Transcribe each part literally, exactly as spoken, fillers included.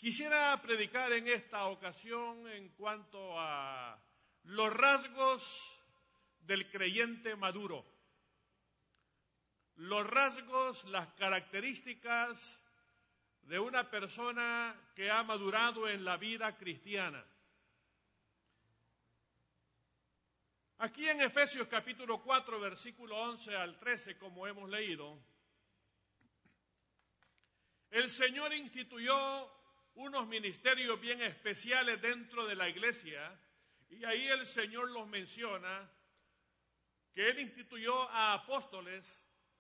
Quisiera predicar en esta ocasión en cuanto a los rasgos del creyente maduro, los rasgos, las características de una persona que ha madurado en la vida cristiana. Aquí en Efesios capítulo cuatro, versículo once al trece, como hemos leído, el Señor instituyó unos ministerios bien especiales dentro de la iglesia, y ahí el Señor los menciona, que Él instituyó a apóstoles,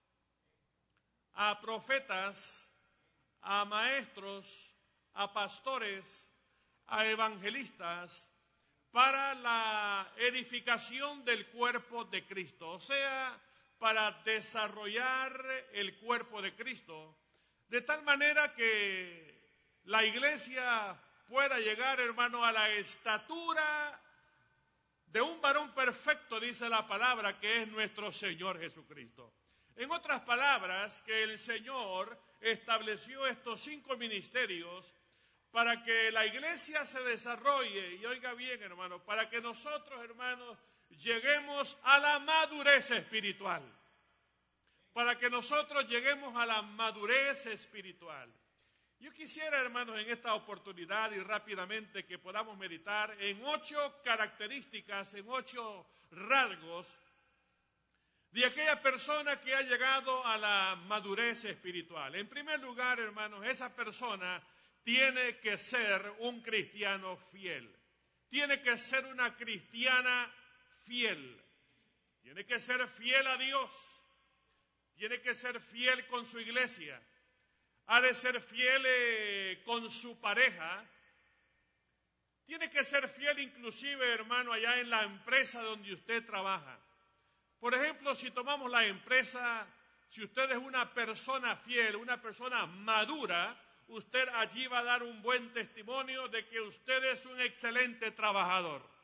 a profetas, a maestros, a pastores, a evangelistas, para la edificación del cuerpo de Cristo, o sea, para desarrollar el cuerpo de Cristo, de tal manera que la iglesia pueda llegar, hermano, a la estatura de un varón perfecto, dice la palabra, que es nuestro Señor Jesucristo. En otras palabras, que el Señor estableció estos cinco ministerios para que la iglesia se desarrolle, y oiga bien, hermano, para que nosotros, hermanos, lleguemos a la madurez espiritual. Para que nosotros lleguemos a la madurez espiritual. Yo quisiera, hermanos, en esta oportunidad y rápidamente que podamos meditar en ocho características, en ocho rasgos de aquella persona que ha llegado a la madurez espiritual. En primer lugar, hermanos, esa persona tiene que ser un cristiano fiel. Tiene que ser una cristiana fiel. Tiene que ser fiel a Dios. Tiene que ser fiel con su iglesia. Ha de ser fiel eh, con su pareja. Tiene que ser fiel inclusive, hermano, allá en la empresa donde usted trabaja. Por ejemplo, si tomamos la empresa, si usted es una persona fiel, una persona madura, usted allí va a dar un buen testimonio de que usted es un excelente trabajador.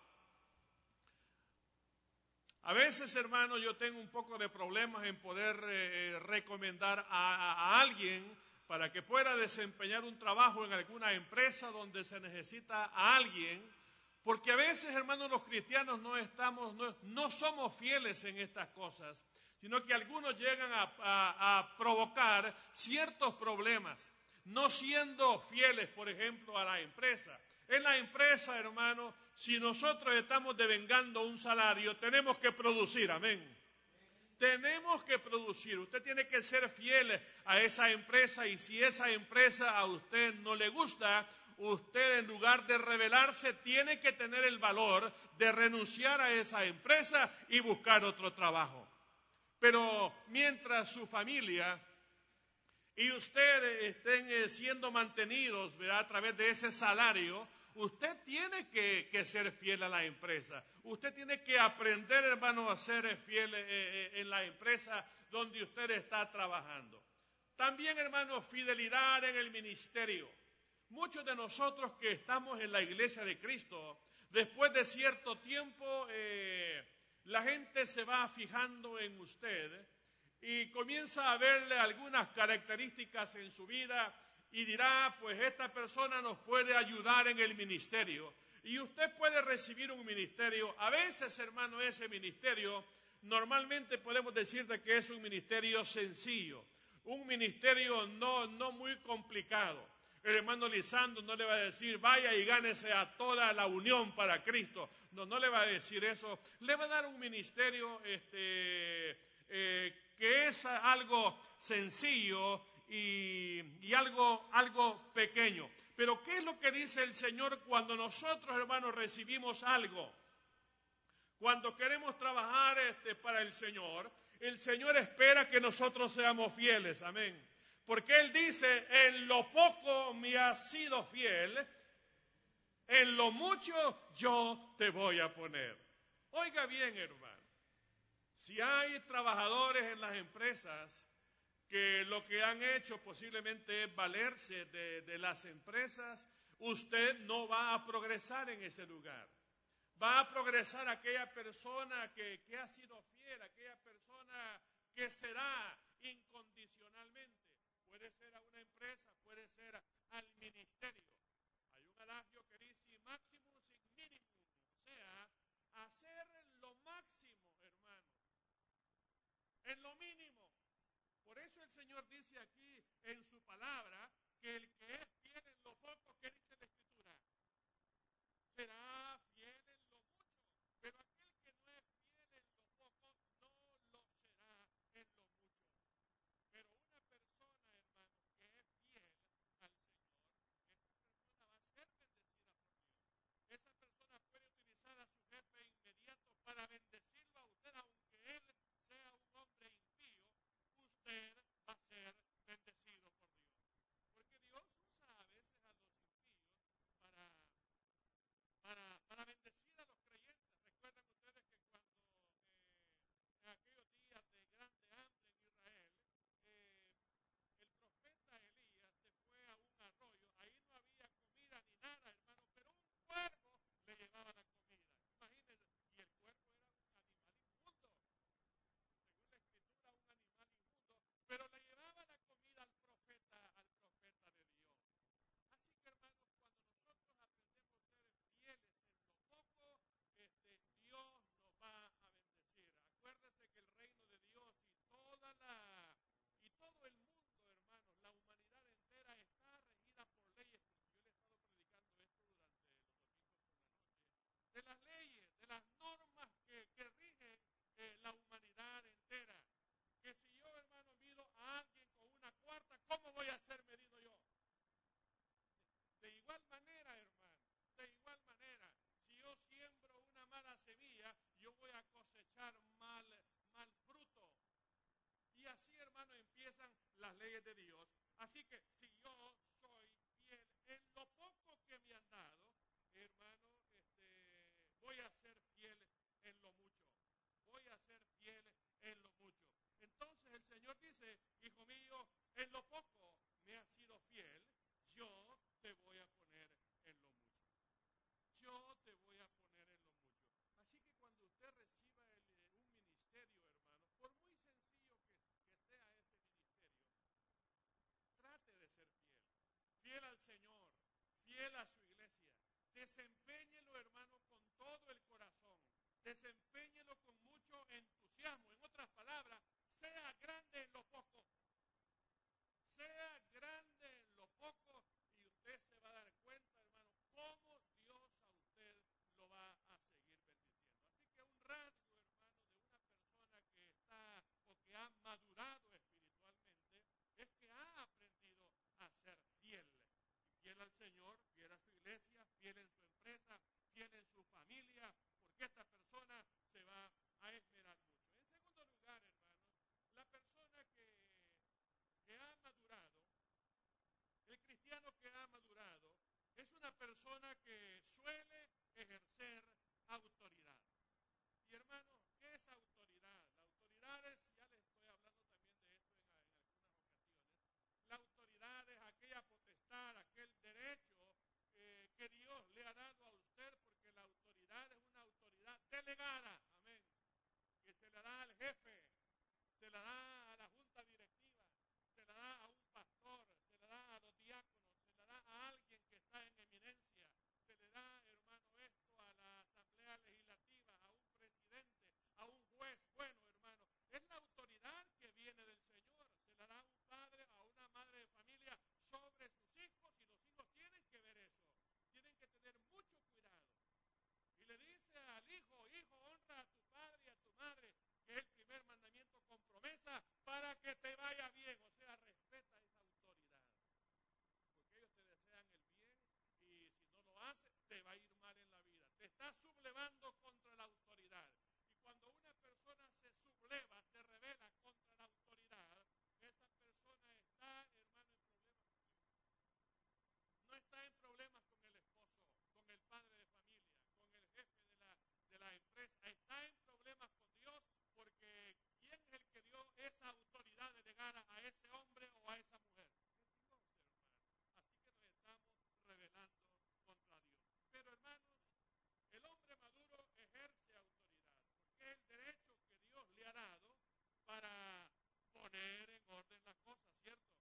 A veces, hermano, yo tengo un poco de problemas en poder eh, recomendar a, a, a alguien para que pueda desempeñar un trabajo en alguna empresa donde se necesita a alguien, porque a veces, hermanos, los cristianos no estamos, no, no somos fieles en estas cosas, sino que algunos llegan a, a, a provocar ciertos problemas, no siendo fieles, por ejemplo, a la empresa. En la empresa, hermano, si nosotros estamos devengando un salario, tenemos que producir, amén. Tenemos que producir, usted tiene que ser fiel a esa empresa, y si esa empresa a usted no le gusta, usted en lugar de rebelarse tiene que tener el valor de renunciar a esa empresa y buscar otro trabajo. Pero mientras su familia y usted estén siendo mantenidos, ¿verdad?, a través de ese salario, usted tiene que, que ser fiel a la empresa. Usted tiene que aprender, hermano, a ser fiel eh, en la empresa donde usted está trabajando. También, hermano, fidelidad en el ministerio. Muchos de nosotros que estamos en la iglesia de Cristo, después de cierto tiempo, eh, la gente se va fijando en usted y comienza a verle algunas características en su vida y dirá, pues esta persona nos puede ayudar en el ministerio. Y usted puede recibir un ministerio. A veces, hermano, ese ministerio, normalmente podemos decirte que es un ministerio sencillo, un ministerio no, no muy complicado. El hermano Lisandro no le va a decir, vaya y gánese a toda la unión para Cristo. No, no le va a decir eso. Le va a dar un ministerio este, eh, que es algo sencillo y, y algo, algo pequeño. Pero ¿qué es lo que dice el Señor cuando nosotros, hermanos, recibimos algo? Cuando queremos trabajar este, para el Señor, el Señor espera que nosotros seamos fieles. Amén. Porque Él dice, en lo poco me has sido fiel, en lo mucho yo te voy a poner. Oiga bien, hermano, si hay trabajadores en las empresas que lo que han hecho posiblemente es valerse de, de las empresas, usted no va a progresar en ese lugar. Va a progresar aquella persona que, que ha sido fiel, aquella persona que será incondicionalmente. Puede ser a una empresa, puede ser al ministerio, voy a cosechar mal, mal fruto. Y así, hermano, empiezan las leyes de Dios. Así que si yo soy fiel en lo poco que me han dado, hermano, este, voy a ser fiel en lo mucho. Voy a ser fiel en lo mucho. Entonces el Señor dice, hijo mío, en lo poco me has sido fiel, yo te voy a poner en lo mucho. Yo te voy a poner en lo mucho. Así que cuando usted reciba el, eh, un ministerio, hermano, por muy sencillo que, que sea ese ministerio, trate de ser fiel. Fiel al Señor, fiel a su iglesia. Desempéñelo, hermano, con todo el corazón. Desempéñelo con mucho entusiasmo. En otras palabras, sea grande en lo poco. Sea grande en lo poco y usted se va a dar cuenta, hermano, cómo Dios a usted lo va a seguir bendiciendo. Así que un rasgo, hermano, de una persona que está o que ha madurado espiritualmente es que ha aprendido a ser fiel. Y fiel al Señor, fiel a su iglesia, fiel en su empresa, fiel en su familia, porque esta persona se va a esmerar mucho. En segundo lugar, hermanos, la persona que que ha madurado, el cristiano que ha madurado, es una persona que suele ejercer autoridad. Y hermano, ¿qué es autoridad? La autoridad es, ya les estoy hablando también de esto en, en algunas ocasiones, la autoridad es aquella potestad, aquel derecho eh, que Dios le ha dado a usted, porque la autoridad es una autoridad delegada, amén, que se le da al jefe, se la da a la junta directiva, se la da a un pastor, se la da a los diáconos, se la da a alguien que está en eminencia, se le da, hermano, esto a la asamblea legislativa, a un presidente, a un juez. Bueno, hermano, es la autoridad que viene del Señor, se la da a un padre, a una madre de familia sobre sus hijos, y los hijos tienen que ver eso, tienen que tener mucho cuidado. Y le dice al hijo, hijo, honra a tu padre y a tu madre, que es el primer mandamiento con promesa, para que te vaya bien. O sea, respeta esa autoridad. Porque ellos te desean el bien y si no lo haces, te va a ir mal en la vida. Te estás sublevando contra la autoridad. Y cuando una persona se subleva, se revela contra la autoridad, esa persona está, hermano, en problemas con Dios. No está en problemas con el esposo, con el padre de familia, con el jefe de la, de la empresa. Está en problemas con Dios porque ¿quién es el que dio esa autoridad delegada a ese hombre o a esa mujer? Es Dios, hermano. Así que nos estamos rebelando contra Dios. Pero, hermanos, el hombre maduro ejerce autoridad porque es el derecho que Dios le ha dado para poner en orden las cosas, ¿cierto?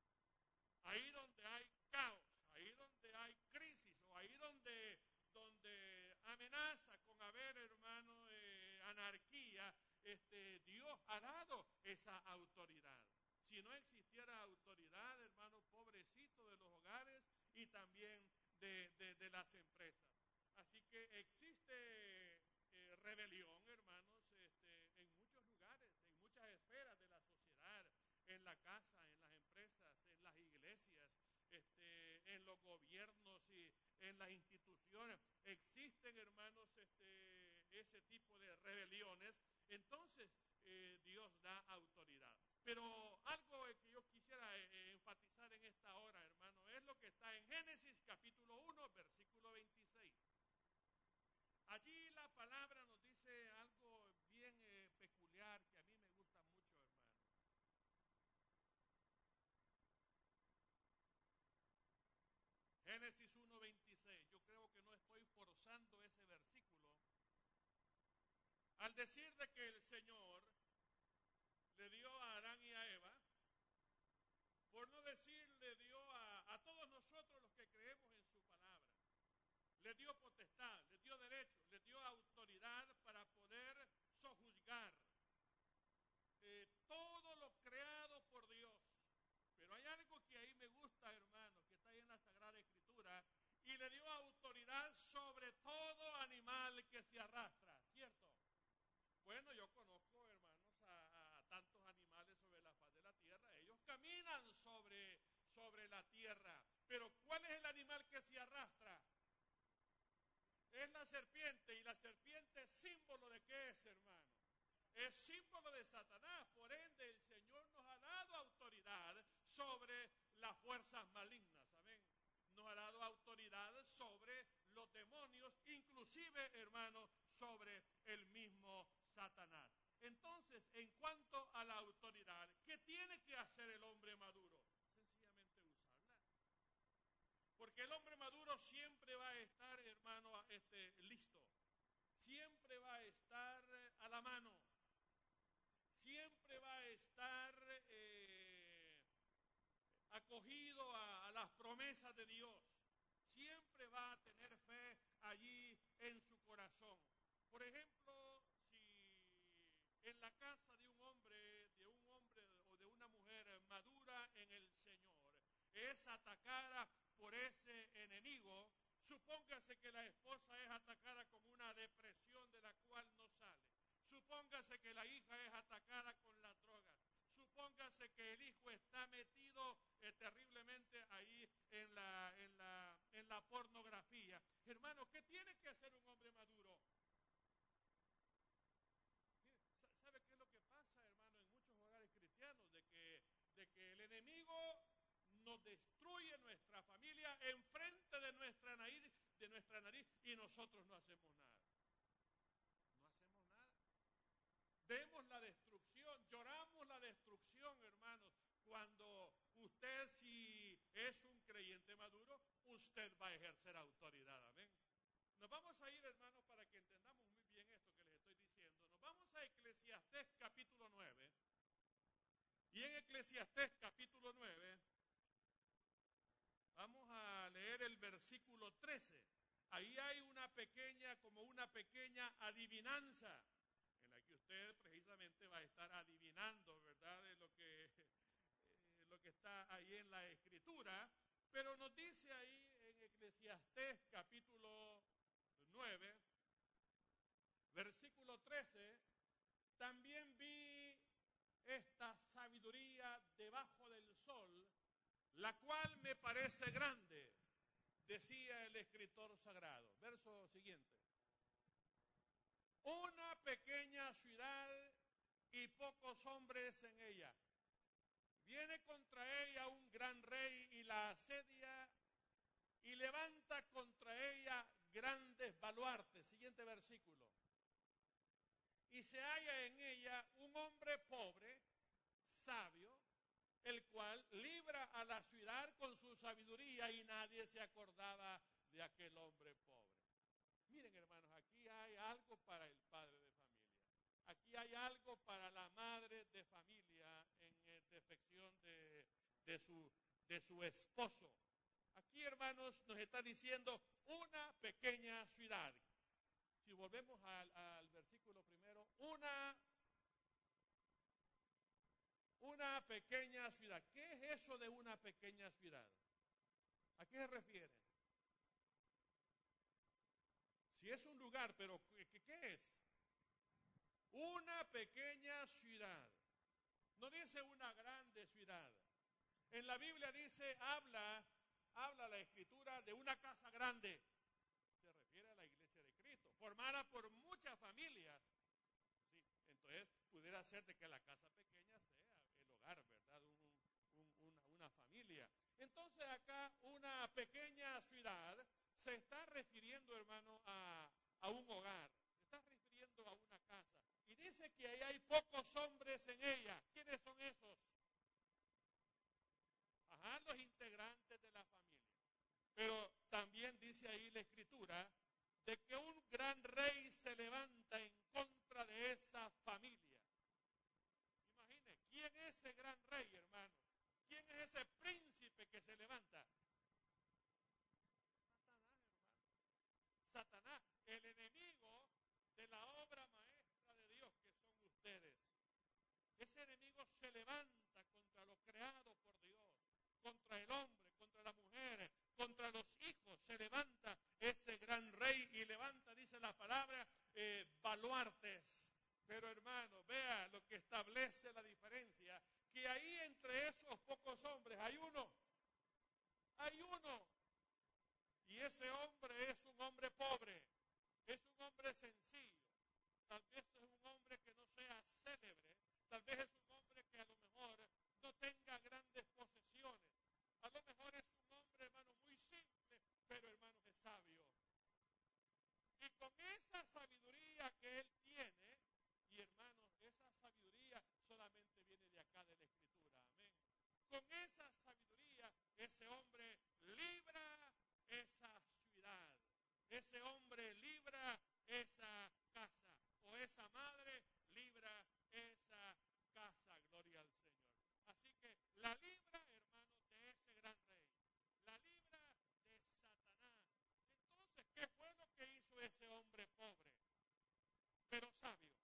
Ahí donde hay caos, ahí donde hay crisis, o ahí donde, donde amenaza con haber, hermano, eh, anarquía, este, Dios ha dado esa autoridad. Si no existiera autoridad, hermano, pobrecito de los hogares y también de, de, de las empresas. Así que existe eh, rebelión, hermanos, este, en muchos lugares, en muchas esferas de la sociedad, en la casa, en las empresas, en las iglesias, este, en los gobiernos y en las instituciones. Existen, hermanos, este, ese tipo de rebeliones. Entonces, eh, Dios da autoridad. Pero algo que yo quisiera eh, enfatizar en esta hora, hermano, es lo que está en Génesis capítulo uno, versículo veintiséis. Allí la palabra nos dice algo bien eh, peculiar que a mí me gusta mucho, hermano. Génesis uno veintiséis, yo creo que no estoy forzando ese versículo, al decir de que el Señor le dio a Adán y a Eva, por no decir le dio a, a todos nosotros los que creemos en su palabra, le dio potestad, le dio derecho, le dio autoridad para poder sojuzgar eh, todo lo creado por Dios. Pero hay algo que ahí me gusta, hermano, que está ahí en la Sagrada Escritura, y le dio autoridad sobre todo animal que se arrastra, ¿cierto? Bueno, yo conozco, hermanos, a, a tantos animales sobre la faz de la tierra. Ellos caminan sobre, sobre la tierra. Pero ¿cuál es el animal que se arrastra? Es la serpiente, y la serpiente es símbolo de qué es, es símbolo de Satanás. Por ende, el Señor nos ha dado autoridad sobre las fuerzas malignas. Amén. Nos ha dado autoridad sobre los demonios, inclusive, hermanos, sobre el mismo Satanás. Entonces, en cuanto a la autoridad, ¿qué tiene que hacer el hombre maduro? Sencillamente usarla. Porque el hombre maduro siempre va a estar, hermano, este, listo. Siempre va a estar a la mano. Siempre va a estar eh, acogido a, a las promesas de Dios. Siempre va a tener fe allí en su corazón. Por ejemplo, si en la casa de un hombre, de un hombre o de una mujer madura en el Señor, es atacada por ese enemigo, supóngase que la esposa es atacada con una depresión de la cual no sale. Supóngase que la hija es atacada con las drogas. Supóngase que el hijo está metido eh, terriblemente ahí en la, en, la, en la pornografía. Hermano, ¿qué tiene que hacer un hombre maduro? Mire, ¿sabe qué es lo que pasa, hermano, en muchos hogares cristianos? De que, de que el enemigo nos destruye nuestra familia enfrente de nuestra nariz, de nuestra nariz y nosotros no hacemos nada. No hacemos nada. Vemos la destrucción, lloramos la destrucción, hermanos. Cuando usted, si es un creyente maduro, usted va a ejercer autoridad, amén. Nos vamos a ir, hermanos, para que entendamos muy bien esto que les estoy diciendo. Nos vamos a Eclesiastés capítulo nueve. Y en Eclesiastés capítulo nueve, vamos a leer el versículo trece. Ahí hay una pequeña, como una pequeña adivinanza, en la que usted precisamente va a estar adivinando, ¿verdad?, de lo que, eh, lo que está ahí en la Escritura. Pero nos dice ahí en Eclesiastés capítulo nueve, versículo trece, también vi esta sabiduría debajo del sol, la cual me parece grande, decía el escritor sagrado. Verso siguiente. Una pequeña ciudad y pocos hombres en ella. Viene contra ella un gran rey y la asedia y levanta contra ella grandes baluartes. Siguiente versículo. Y se halla en ella un hombre pobre, sabio, el cual libra a la ciudad con su sabiduría y nadie se acordaba de aquel hombre pobre. Miren, hermanos, aquí hay algo para el padre de familia. Aquí hay algo para la madre de familia en eh, defección de, de, su, de su esposo. Aquí, hermanos, nos está diciendo una pequeña ciudad. Si volvemos al, al versículo primero, una, una pequeña ciudad. ¿Qué es eso de una pequeña ciudad? ¿A qué se refiere? Si es un lugar, pero ¿qué, qué es? Una pequeña ciudad. No dice una grande ciudad. En la Biblia dice, habla, habla la Escritura de una casa grande. Se refiere a la iglesia de Cristo, formada por muchas familias. Sí, entonces, pudiera ser de que la casa pequeña sea el hogar, ¿verdad? Un, un, una, una familia. Entonces, acá, una pequeña ciudad se está refiriendo, hermano, a, a un hogar. Se está refiriendo a una casa. Y dice que ahí hay pocos hombres en ella. ¿Quiénes son esos? Ajá, los integrantes de la familia. Pero también dice ahí la Escritura de que un gran rey se levanta en contra de esa familia. Imagine, ¿quién es ese gran rey, hermano? ¿Quién es ese príncipe que se levanta? Satanás, hermano. Satanás, el enemigo de la obra maestra de Dios que son ustedes. Ese enemigo se levanta contra lo creado por Dios, contra el hombre, contra la mujer, contra los hijos. Se levanta ese gran rey y levanta, dice la palabra, eh, baluartes. Pero hermano, vea lo que establece la diferencia, que ahí entre esos pocos hombres hay uno, hay uno. Y ese hombre es un hombre pobre, es un hombre sencillo. Tal vez es un hombre que no sea con esa sabiduría, ese hombre libra esa ciudad, ese hombre libra esa casa, o esa madre libra esa casa, gloria al Señor. Así que la libra, hermano, de ese gran rey, la libra de Satanás. Entonces, ¿qué fue lo que hizo ese hombre pobre, pero sabio?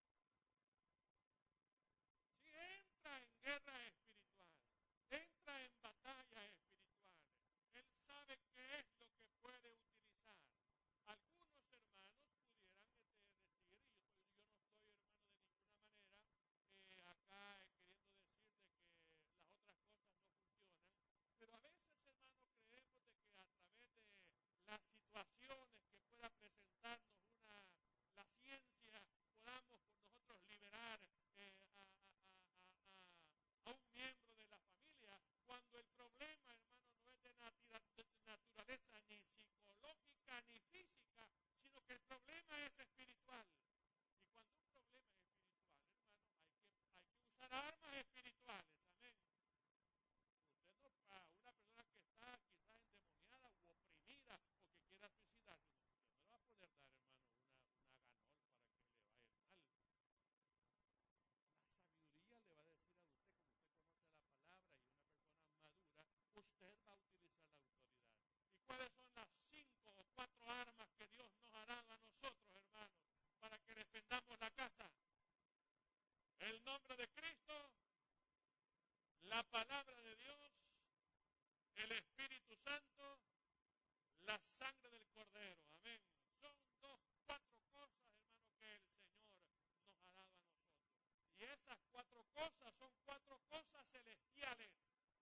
Si entra en guerra espiritual, entra en batallas espirituales, él sabe qué es lo que puede utilizar. Algunos hermanos pudieran este, decir, y yo, yo no estoy, hermano, de ninguna manera eh, acá eh, queriendo decir de que las otras cosas no funcionan, pero a veces, hermano, creemos de que a través de las situaciones que pueda presentarnos una, la ciencia, podamos por nosotros liberar eh, a, a, a, a, a un miembro de la familia, cuando el problema, hermano, no es de, natura, de naturaleza ni psicológica ni física, sino que el problema es espiritual. Y cuando un problema es espiritual, hermano, hay que, hay que usar armas espirituales, amén. Usted no, a una persona que está quizás endemoniada o oprimida o que quiera suicidarse, usted no le va a poder dar, hermano, una, una ganol para que le vaya mal. La sabiduría le va a decir a usted, como usted conoce la palabra y una persona madura, usted va a utilizar la autoridad. ¿Y cuáles son las cinco o cuatro armas que Dios nos ha dado a nosotros, hermanos, para que defendamos la casa? El nombre de Cristo, la palabra de Dios, el Espíritu Santo, la sangre del Cordero. Amén. Son dos, cuatro cosas, hermano, que el Señor nos ha dado a nosotros. Y esas cuatro cosas son cuatro cosas celestiales.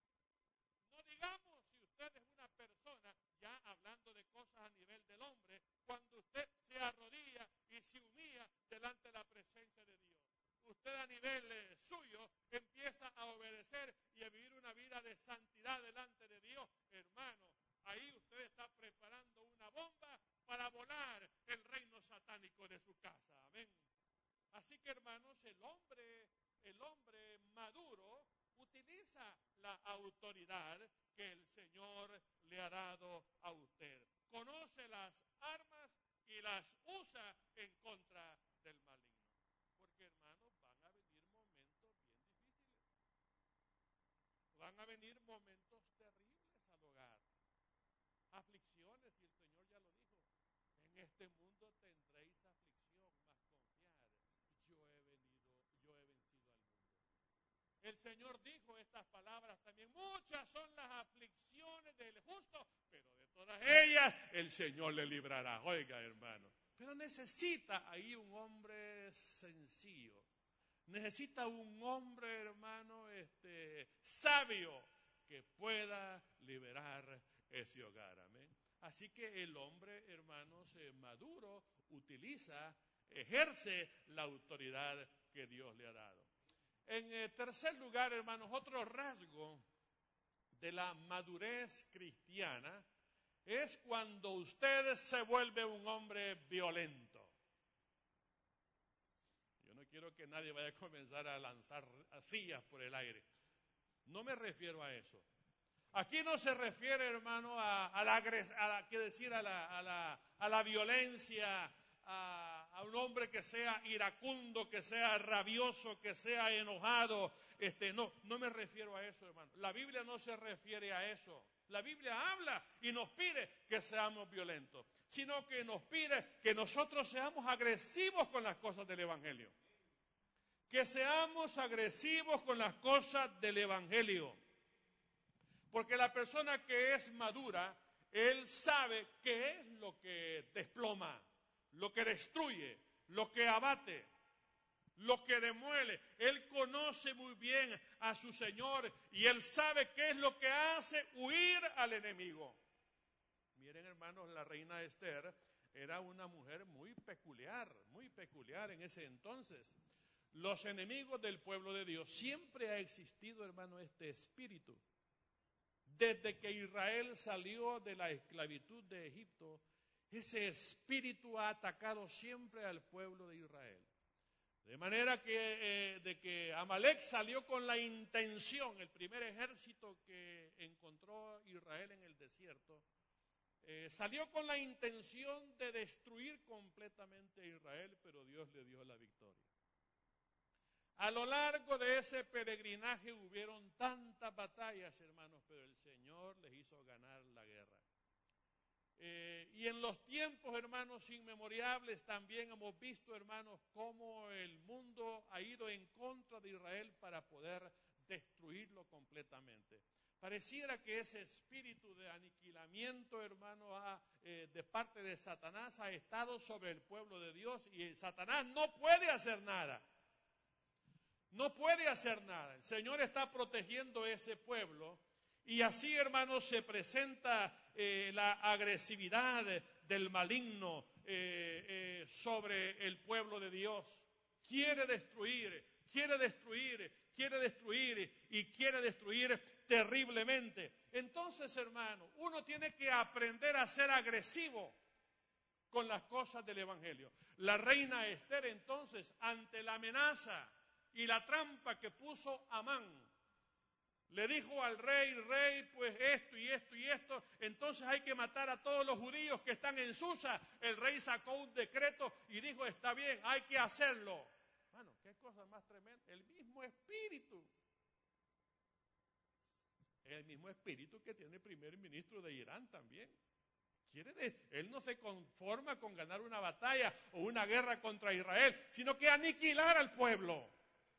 No digamos si usted es una persona, ya hablando de cosas a nivel del hombre, cuando usted se arrodilla y se humilla delante de la presencia de Dios. Usted a nivel eh, suyo empieza a obedecer y a vivir una vida de santidad delante de Dios. Hermano, ahí usted está preparando una bomba para volar el reino satánico de su casa. Amén. Así que, hermanos, el hombre, el hombre maduro utiliza la autoridad que el Señor le ha dado a usted. Conoce las armas y las usa en contra del maligno. Porque, hermanos, van a venir momentos bien difíciles. Van a venir momentos terribles al hogar. Aflicciones, y el Señor ya lo dijo. En este mundo tendréis aflicción, mas confiad. Yo he venido, yo he vencido al mundo. El Señor dijo estas palabras también. Muchas son las aflicciones del justo, pero de todas ellas el Señor le librará. Oiga, hermano. Pero necesita ahí un hombre sencillo. Necesita un hombre, hermano, este, sabio, que pueda liberar ese hogar. Amén. Así que el hombre, hermanos, eh, maduro utiliza, ejerce la autoridad que Dios le ha dado. En eh, tercer lugar, hermanos, otro rasgo de la madurez cristiana es cuando usted se vuelve un hombre violento. Yo no quiero que nadie vaya a comenzar a lanzar sillas por el aire. No me refiero a eso. Aquí no se refiere, hermano, a, a la, a la, ¿qué decir? A la, a la, a la violencia, a, a un hombre que sea iracundo, que sea rabioso, que sea enojado. Este, no, no me refiero a eso, hermano. La Biblia no se refiere a eso. La Biblia habla y nos pide que seamos violentos, sino que nos pide que nosotros seamos agresivos con las cosas del Evangelio. Que seamos agresivos con las cosas del Evangelio. Porque la persona que es madura, él sabe qué es lo que desploma, lo que destruye, lo que abate, lo que demuele. Él conoce muy bien a su Señor y él sabe qué es lo que hace huir al enemigo. Miren, hermanos, la reina Esther era una mujer muy peculiar, muy peculiar en ese entonces. Los enemigos del pueblo de Dios, siempre ha existido, hermano, este espíritu. Desde que Israel salió de la esclavitud de Egipto, ese espíritu ha atacado siempre al pueblo de Israel. De manera que, eh, de que Amalek salió con la intención, el primer ejército que encontró Israel en el desierto, eh, salió con la intención de destruir completamente a Israel, pero Dios le dio la victoria. A lo largo de ese peregrinaje hubieron tantas batallas, hermanos, pero el Señor les hizo ganar la guerra. Eh, y en los tiempos, hermanos, inmemorables también hemos visto, hermanos, cómo el mundo ha ido en contra de Israel para poder destruirlo completamente. Pareciera que ese espíritu de aniquilamiento, hermano, ha, eh, de parte de Satanás ha estado sobre el pueblo de Dios y Satanás no puede hacer nada. No puede hacer nada. El Señor está protegiendo ese pueblo. Y así, hermanos, se presenta eh, la agresividad del maligno eh, eh, sobre el pueblo de Dios. Quiere destruir, quiere destruir, quiere destruir y quiere destruir terriblemente. Entonces, hermano, uno tiene que aprender a ser agresivo con las cosas del Evangelio. La reina Esther, entonces, ante la amenaza y la trampa que puso Amán, le dijo al rey, rey, pues esto y esto y esto, entonces hay que matar a todos los judíos que están en Susa. El rey sacó un decreto y dijo, está bien, hay que hacerlo. Bueno, qué cosa más tremenda. El mismo espíritu. El mismo espíritu que tiene el primer ministro de Irán también. Quiere de, él no se conforma con ganar una batalla o una guerra contra Israel, sino que aniquilar al pueblo.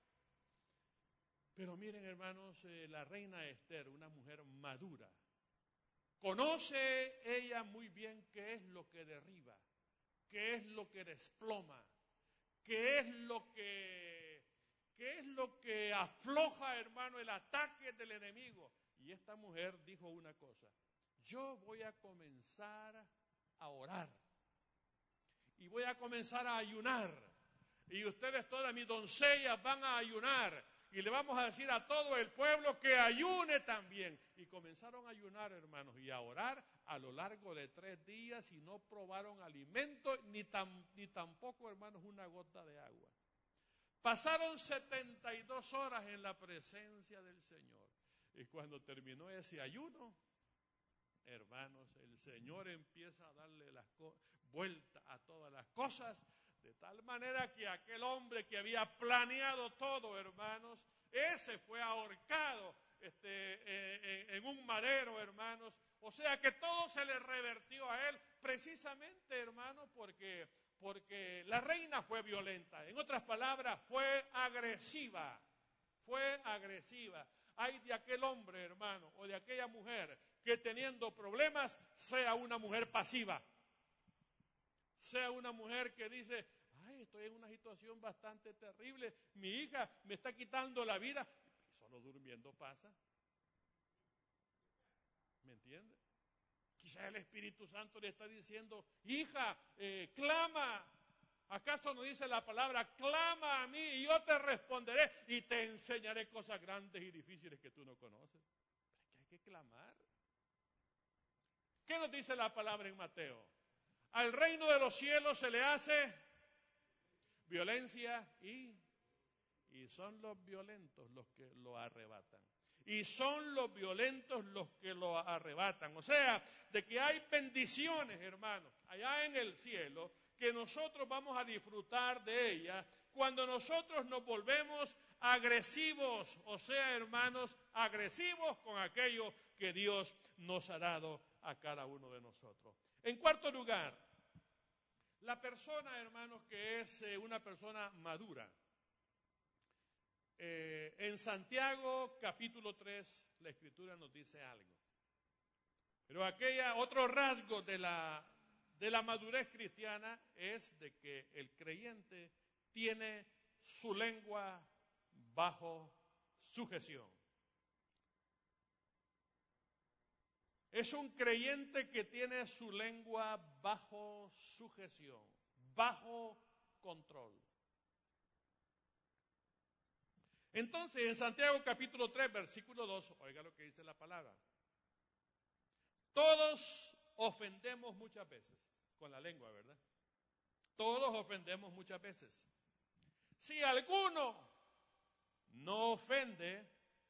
Pero miren, hermanos, eh, la reina Esther, una mujer madura, conoce ella muy bien qué es lo que derriba, qué es lo que desploma, qué es lo que, qué es lo que afloja, hermano, el ataque del enemigo. Y esta mujer dijo una cosa: yo voy a comenzar a orar y voy a comenzar a ayunar. Y ustedes, todas mis doncellas, van a ayunar. Y le vamos a decir a todo el pueblo que ayune también. Y comenzaron a ayunar, hermanos, y a orar a lo largo de tres días y no probaron alimento, ni, tam, ni tampoco, hermanos, una gota de agua. Pasaron setenta y dos horas en la presencia del Señor. Y cuando terminó ese ayuno, hermanos, el Señor empieza a darle las vueltas a todas las cosas, de tal manera que aquel hombre que había planeado todo, hermanos, ese fue ahorcado este, eh, en un madero, hermanos. O sea que todo se le revertió a él, precisamente, hermanos, porque, porque la reina fue violenta. En otras palabras, fue agresiva, fue agresiva. Hay de aquel hombre, hermano, o de aquella mujer que teniendo problemas sea una mujer pasiva. Sea una mujer que dice, ay, estoy en una situación bastante terrible, mi hija me está quitando la vida, y solo durmiendo pasa. ¿Me entiende? Quizás el Espíritu Santo le está diciendo, hija, eh, clama. ¿Acaso no dice la palabra, clama a mí y yo te responderé y te enseñaré cosas grandes y difíciles que tú no conoces? Pero es que hay que clamar. ¿Qué nos dice la palabra en Mateo? Al reino de los cielos se le hace violencia y, y son los violentos los que lo arrebatan. Y son los violentos los que lo arrebatan. O sea, de que hay bendiciones, hermanos, allá en el cielo, que nosotros vamos a disfrutar de ellas cuando nosotros nos volvemos agresivos, o sea, hermanos, agresivos con aquello que Dios nos ha dado a cada uno de nosotros. En cuarto lugar, la persona, hermanos, que es eh, una persona madura. Eh, en Santiago capítulo tres, la Escritura nos dice algo. Pero aquella, otro rasgo de la, de la madurez cristiana es de que el creyente tiene su lengua bajo sujeción. Es un creyente que tiene su lengua bajo sujeción, bajo control. Entonces, en Santiago capítulo tres, versículo dos, oiga lo que dice la palabra. Todos ofendemos muchas veces, con la lengua, ¿verdad? Todos ofendemos muchas veces. Si alguno no ofende,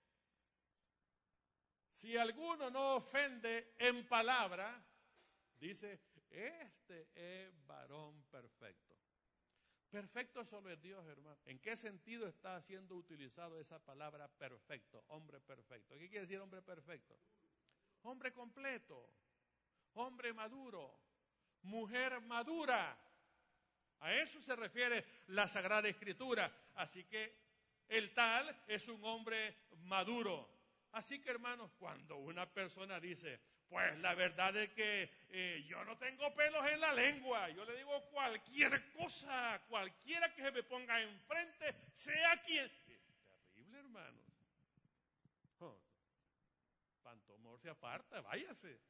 si alguno no ofende en palabra, dice, este es varón perfecto. Perfecto solo es Dios, hermano. ¿En qué sentido está siendo utilizado esa palabra perfecto, hombre perfecto? ¿Qué quiere decir hombre perfecto? Hombre completo, hombre maduro, mujer madura. A eso se refiere la Sagrada Escritura. Así que el tal es un hombre maduro. Así que, hermanos, cuando una persona dice, pues la verdad es que eh, yo no tengo pelos en la lengua, yo le digo cualquier cosa, cualquiera que se me ponga enfrente, sea quien... Es terrible, hermanos. Oh, Pantomor se aparta, váyase.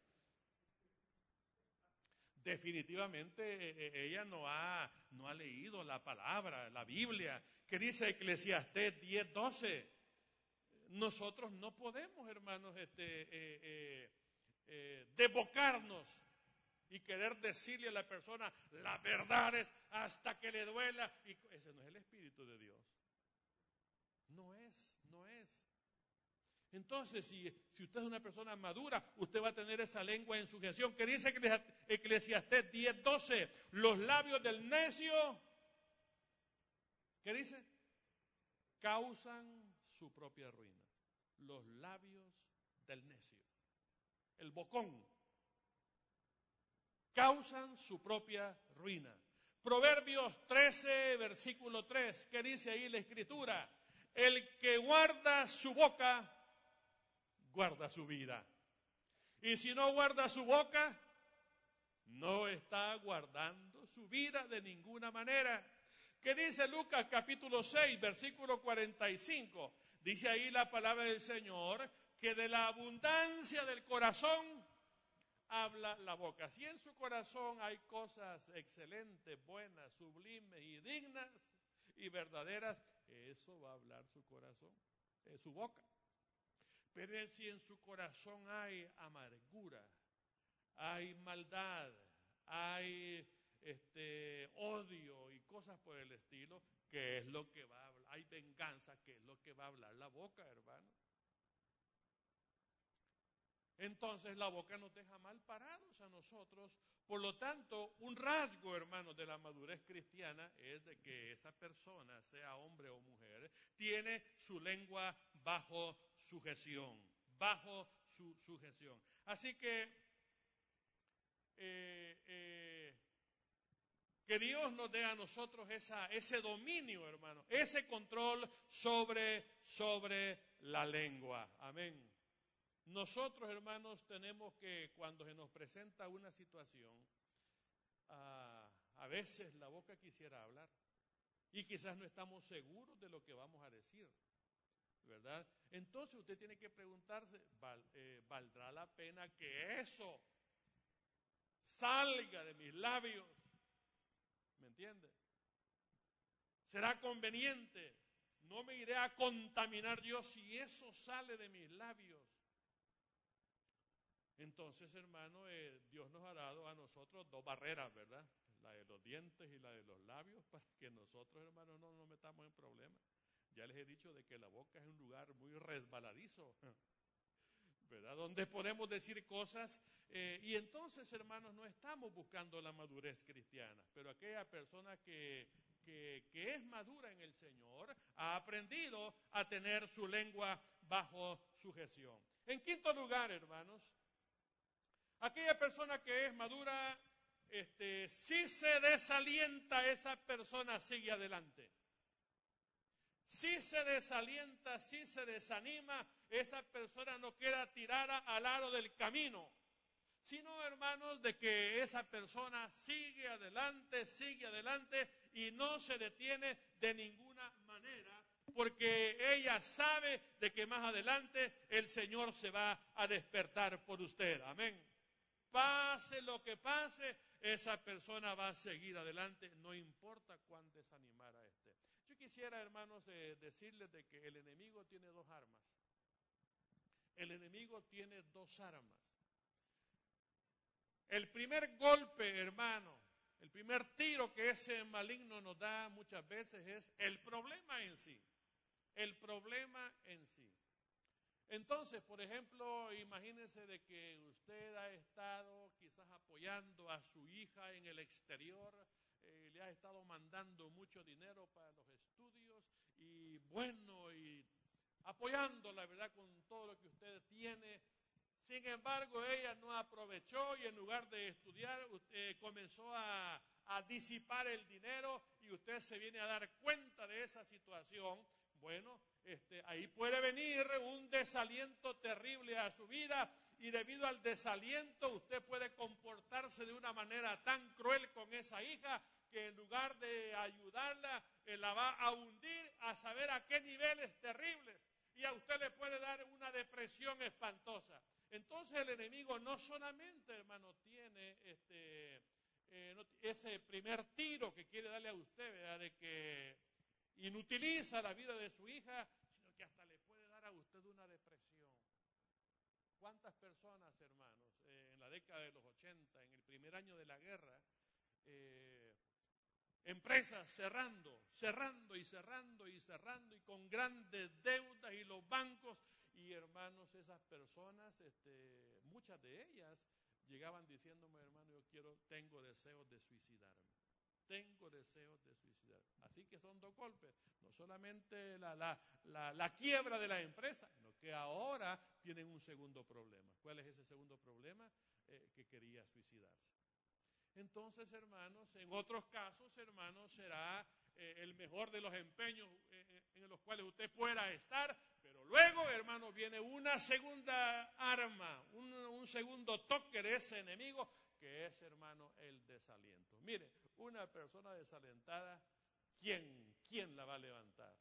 Definitivamente eh, ella no ha, no ha leído la palabra, la Biblia, que dice Eclesiastés diez doce. Nosotros no podemos, hermanos, este, eh, eh, eh, desbocarnos y querer decirle a la persona las verdades hasta que le duela. Y ese no es el Espíritu de Dios. No es, no es. Entonces, si, si usted es una persona madura, usted va a tener esa lengua en sujeción. ¿Qué dice Eclesiastés diez doce? Los labios del necio, ¿qué dice? Causan su propia ruina. Los labios del necio, el bocón, causan su propia ruina. Proverbios trece, versículo tres, ¿qué dice ahí la Escritura? El que guarda su boca, guarda su vida. Y si no guarda su boca, no está guardando su vida de ninguna manera. ¿Qué dice Lucas capítulo seis, versículo cuarenta y cinco? Dice ahí la palabra del Señor que de la abundancia del corazón habla la boca. Si en su corazón hay cosas excelentes, buenas, sublimes y dignas y verdaderas, eso va a hablar su corazón, eh, su boca. Pero si en su corazón hay amargura, hay maldad, hay este, odio y cosas por el estilo, ¿qué es lo que va a hablar? Hay venganza, ¿qué es lo que va a hablar la boca, hermano? Entonces la boca nos deja mal parados a nosotros. Por lo tanto, un rasgo, hermanos, de la madurez cristiana es de que esa persona, sea hombre o mujer, tiene su lengua bajo sujeción, bajo su sujeción. Así que eh, eh, que Dios nos dé a nosotros esa, ese dominio, hermano, ese control sobre, sobre la lengua. Amén. Nosotros, hermanos, tenemos que, cuando se nos presenta una situación, a, a veces la boca quisiera hablar y quizás no estamos seguros de lo que vamos a decir, ¿verdad? Entonces usted tiene que preguntarse, ¿val, eh, ¿valdrá la pena que eso salga de mis labios? ¿Me entiende? ¿Será conveniente? No me iré a contaminar yo si eso sale de mis labios. Entonces, hermano, eh, Dios nos ha dado a nosotros dos barreras, ¿verdad? La de los dientes y la de los labios, para que nosotros, hermanos, no nos metamos en problemas. Ya les he dicho de que la boca es un lugar muy resbaladizo, ¿verdad? Donde podemos decir cosas, eh, y entonces, hermanos, no estamos buscando la madurez cristiana, pero aquella persona que, que, que es madura en el Señor ha aprendido a tener su lengua bajo sujeción. En quinto lugar, hermanos, aquella persona que es madura, este, si se desalienta, esa persona sigue adelante. Si se desalienta, si se desanima, esa persona no queda tirada al lado del camino, sino, hermanos, de que esa persona sigue adelante, sigue adelante y no se detiene de ninguna manera, porque ella sabe de que más adelante el Señor se va a despertar por usted. Amén. Pase lo que pase, esa persona va a seguir adelante, no importa cuán desanimada esté. Yo quisiera, hermanos, eh, decirles de que el enemigo tiene dos armas. El enemigo tiene dos armas. El primer golpe, hermano, El primer tiro que ese maligno nos da muchas veces es el problema en sí. El problema en sí. Entonces, por ejemplo, imagínense de que usted ha estado quizás apoyando a su hija en el exterior, eh, le ha estado mandando mucho dinero para los estudios y bueno, y apoyándola, ¿verdad?, con todo lo que usted tiene. Sin embargo, ella no aprovechó y en lugar de estudiar, usted comenzó a, a disipar el dinero y usted se viene a dar cuenta de esa situación. Bueno, este, ahí puede venir un desaliento terrible a su vida y debido al desaliento usted puede comportarse de una manera tan cruel con esa hija que en lugar de ayudarla, eh, la va a hundir a saber a qué niveles terribles y a usted le puede dar una depresión espantosa. Entonces el enemigo no solamente, hermano, tiene este, eh, no, ese primer tiro que quiere darle a usted, ¿verdad?, de que inutiliza la vida de su hija, sino que hasta le puede dar a usted una depresión. ¿Cuántas personas, hermanos, eh, en la década de los ochenta, en el primer año de la guerra, eh, empresas cerrando, cerrando y cerrando y cerrando y con grandes deudas y los bancos, y hermanos, esas personas, este, muchas de ellas llegaban diciéndome, hermano, yo quiero, tengo deseos de suicidarme. Tengo deseos de suicidar. Así que son dos golpes, no solamente la, la, la, la quiebra de la empresa, sino que ahora tienen un segundo problema. ¿Cuál es ese segundo problema? Eh, que quería suicidarse. Entonces, hermanos, en otros casos, hermanos, será eh, el mejor de los empeños eh, en los cuales usted pueda estar, pero luego, hermanos, viene una segunda arma, un, un segundo toque de ese enemigo, que es, hermano, el desaliento. Mire, una persona desalentada, ¿quién, quién la va a levantar?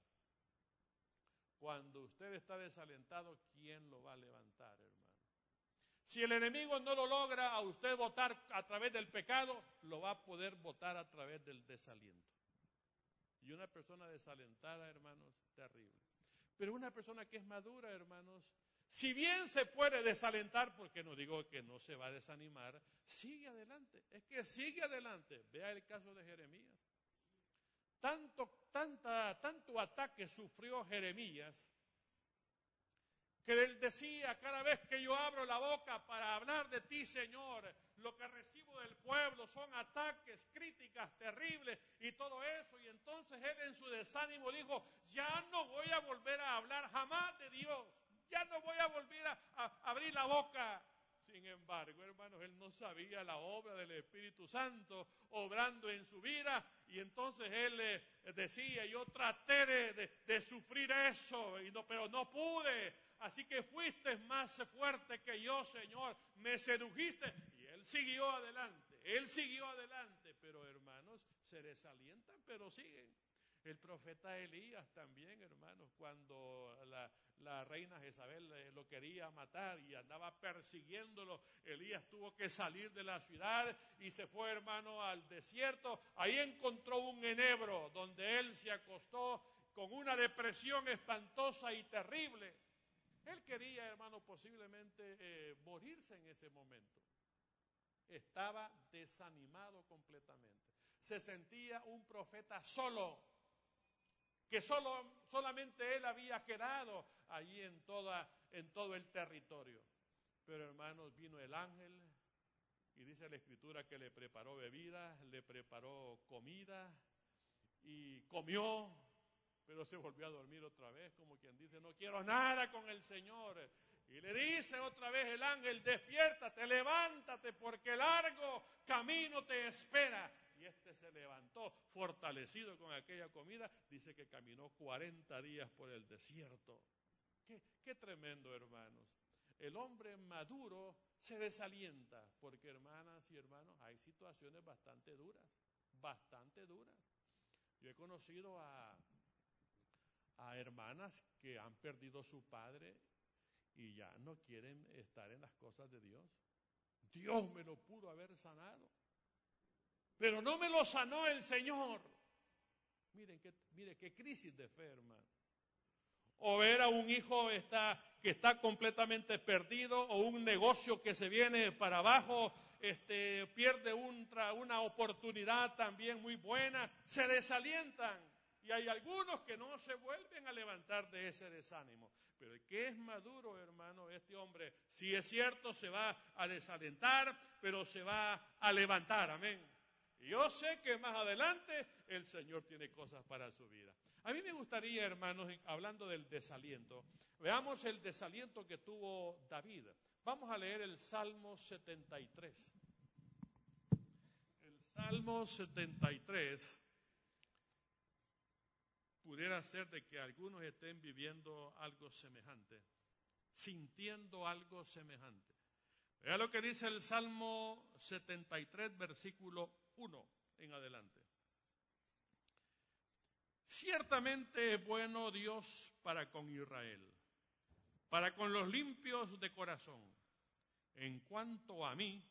Cuando usted está desalentado, ¿quién lo va a levantar, hermano? Si el enemigo no lo logra a usted votar a través del pecado, lo va a poder votar a través del desaliento. Y una persona desalentada, hermanos, terrible. Pero una persona que es madura, hermanos, si bien se puede desalentar, porque no digo que no se va a desanimar, sigue adelante. Es que sigue adelante. Vea el caso de Jeremías. Tanto, tanta, tanto ataque sufrió Jeremías, que él decía, cada vez que yo abro la boca para hablar de ti, Señor, lo que recibo del pueblo son ataques, críticas terribles y todo eso. Y entonces él en su desánimo dijo, ya no voy a volver a hablar jamás de Dios, ya no voy a volver a, a abrir la boca. Sin embargo, hermanos, él no sabía la obra del Espíritu Santo obrando en su vida, y entonces él eh, decía, yo traté de, de, de sufrir eso, y no, pero no pude, así que fuiste más fuerte que yo, Señor, me sedujiste, y él siguió adelante, él siguió adelante, pero hermanos, se desalientan, pero siguen. El profeta Elías también, hermanos, cuando la, la reina Jezabel lo quería matar y andaba persiguiéndolo, Elías tuvo que salir de la ciudad y se fue, hermano, al desierto. Ahí encontró un enebro donde él se acostó con una depresión espantosa y terrible. Él quería, hermano, posiblemente eh, morirse en ese momento. Estaba desanimado completamente. Se sentía un profeta solo, que solo, solamente él había quedado allí en, toda, en todo el territorio. Pero, hermanos, vino el ángel y dice la Escritura que le preparó bebida, le preparó comida y comió, pero se volvió a dormir otra vez, como quien dice, no quiero nada con el Señor. Y le dice otra vez el ángel, despiértate, levántate, porque largo camino te espera. Y este se levantó, fortalecido con aquella comida, dice que caminó cuarenta días por el desierto. Qué, qué tremendo, hermanos. El hombre maduro se desalienta, porque, hermanas y hermanos, hay situaciones bastante duras, bastante duras. Yo he conocido a, a hermanas que han perdido su padre y ya no quieren estar en las cosas de Dios. Dios me lo pudo haber sanado, pero no me lo sanó el Señor. Miren qué, mire qué crisis de fe, hermano. O ver a un hijo está, que está completamente perdido, o un negocio que se viene para abajo, este, pierde un tra, una oportunidad también muy buena, se desalientan. Y hay algunos que no se vuelven a levantar de ese desánimo. Pero el que es maduro, hermano, este hombre, si es cierto, se va a desalentar, pero se va a levantar, amén. Y yo sé que más adelante el Señor tiene cosas para su vida. A mí me gustaría, hermanos, hablando del desaliento, veamos el desaliento que tuvo David. Vamos a leer el Salmo setenta y tres. El Salmo setenta y tres pudiera ser de que algunos estén viviendo algo semejante, sintiendo algo semejante. Vea lo que dice el Salmo setenta y tres, versículo uno en adelante. Ciertamente es bueno Dios para con Israel, para con los limpios de corazón. En cuanto a mí,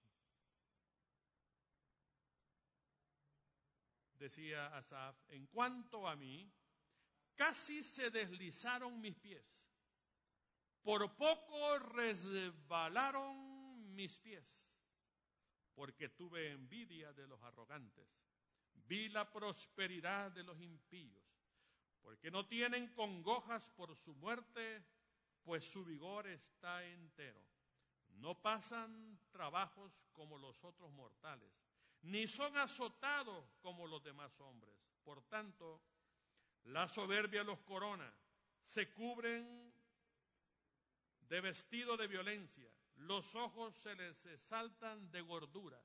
decía Asaf, en cuanto a mí, casi se deslizaron mis pies, por poco resbalaron mis pies, porque tuve envidia de los arrogantes, vi la prosperidad de los impíos, porque no tienen congojas por su muerte, pues su vigor está entero. No pasan trabajos como los otros mortales, ni son azotados como los demás hombres. Por tanto, la soberbia los corona, se cubren de vestido de violencia, los ojos se les saltan de gordura.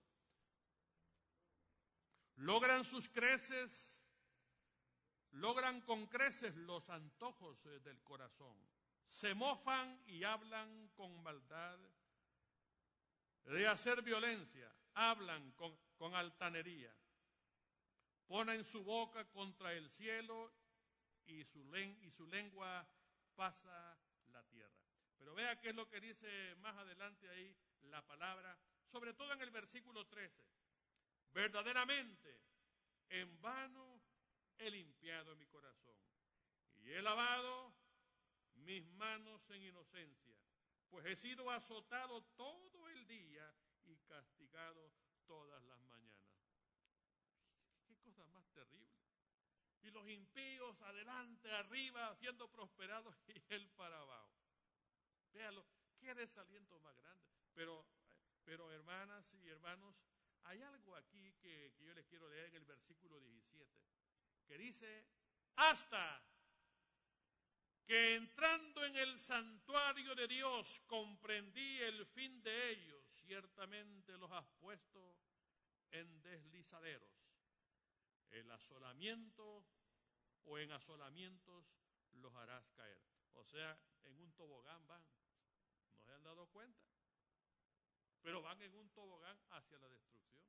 Logran sus creces, logran con creces los antojos del corazón. Se mofan y hablan con maldad de hacer violencia, hablan con, con altanería. Ponen su boca contra el cielo y su, len, y su lengua pasa la tierra. Pero vea qué es lo que dice más adelante ahí la palabra, sobre todo en el versículo trece. Verdaderamente, en vano he limpiado mi corazón y he lavado mis manos en inocencia, pues he sido azotado todo el día y castigado todas las mañanas. Qué cosa más terrible. Y los impíos adelante, arriba, siendo prosperados, y él para abajo. Véalo, qué desaliento más grande. Pero, pero hermanas y hermanos, hay algo aquí que, que yo les quiero leer en el versículo diecisiete, que dice, hasta que entrando en el santuario de Dios comprendí el fin de ellos, ciertamente los has puesto en deslizaderos. El asolamiento o en asolamientos los harás caer. O sea, en un tobogán van, ¿no se han dado cuenta? Pero van en un tobogán hacia la destrucción.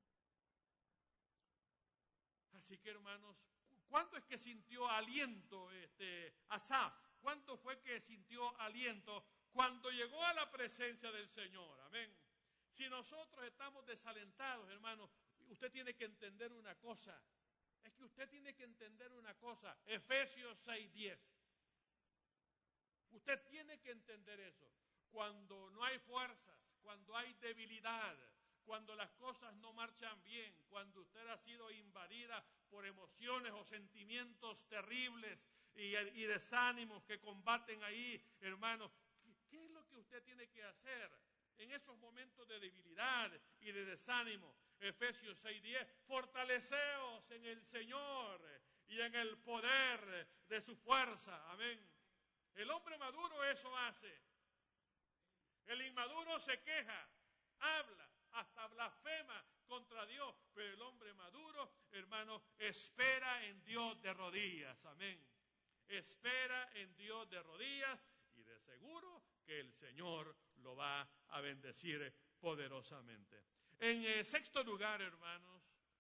Así que, hermanos, ¿cuándo es que sintió aliento este, Asaf? ¿Cuándo fue que sintió aliento? Cuando llegó a la presencia del Señor, amén. Si nosotros estamos desalentados, hermanos, usted tiene que entender una cosa, es que usted tiene que entender una cosa, Efesios seis diez. Usted tiene que entender eso. Cuando no hay fuerzas, cuando hay debilidad, cuando las cosas no marchan bien, cuando usted ha sido invadida por emociones o sentimientos terribles y, y desánimos que combaten ahí, hermanos, ¿qué, ¿qué es lo que usted tiene que hacer en esos momentos de debilidad y de desánimo? Efesios seis diez, fortaleceos en el Señor y en el poder de su fuerza, amén. El hombre maduro eso hace. El inmaduro se queja, habla, hasta blasfema contra Dios, pero el hombre maduro, hermano, espera en Dios de rodillas, amén. Espera en Dios de rodillas y de seguro que el Señor lo va a bendecir poderosamente. En eh, sexto lugar, hermanos,